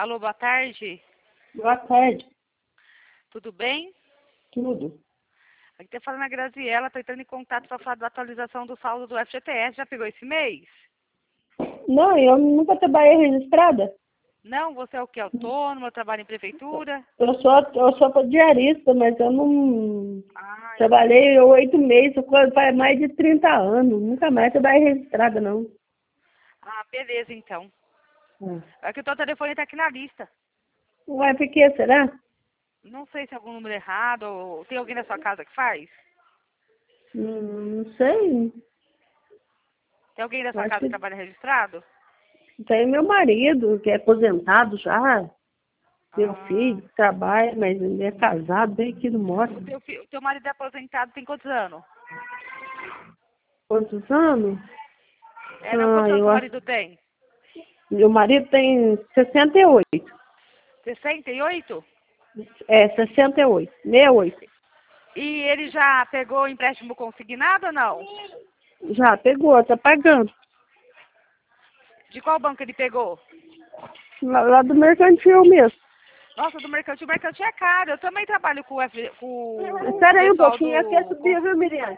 Alô, boa tarde. Boa tarde. Tudo bem? Tudo. Aqui tá falando a Graziela, tô entrando em contato para falar da atualização do saldo do FGTS. Já pegou esse mês? Não, eu nunca trabalhei registrada. Não? Você é o que? Autônomo? Trabalha em prefeitura? Eu sou diarista, mas eu não Ah, trabalhei 8 meses, faz mais de 30 anos. Nunca mais trabalhei registrada, não. beleza então. Ah. É que o teu telefone tá aqui na lista. Ué, por que será? Não sei se é algum número errado ou tem alguém na sua casa que faz? Não sei. Tem alguém na Eu sua acho casa que que trabalha registrado? tem meu marido, que é aposentado já. Meu Ah, filho que trabalha, mas ele é casado, bem aqui no Mota. o teu marido é aposentado tem quantos anos? Quantos anos? Não, quantos anos Eu seu acho. marido tem? Meu marido tem 68. 68? 68. 68. E ele já pegou o empréstimo consignado ou não? Já pegou, tá pagando. De qual banco ele pegou? Lá do mercantil mesmo. Nossa, do mercantil. O mercantil é caro. Eu também trabalho com o Espera aí um pessoal pouquinho, aqui é subir, viu, Miriam?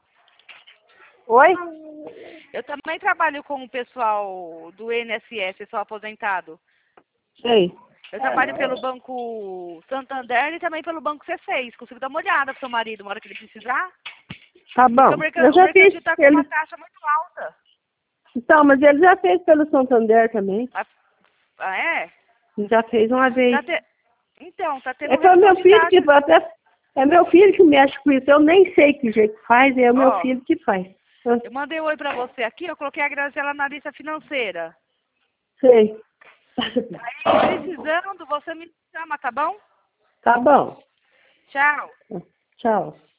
Oi? Eu também trabalho com o pessoal do INSS, pessoal aposentado. Sei. Eu trabalho pelo Banco Santander e também pelo Banco C6. Consigo dar uma olhada pro seu marido na hora que ele precisar? Tá Porque bom. Eu o já fiz. mercantil tá com uma Ele... taxa muito alta. Então, mas ele já fez pelo Santander também. É? Já fez uma vez. Então, tá tendo É que é o redução meu de filho que taxa. até. É meu filho que mexe com isso. Eu nem sei que jeito que faz, é o meu Ó, filho que faz. eu mandei um oi pra você aqui, eu coloquei a Graziela na lista financeira. Sei. Aí, precisando, você me chama, tá bom? Tá bom. Tchau. Tchau.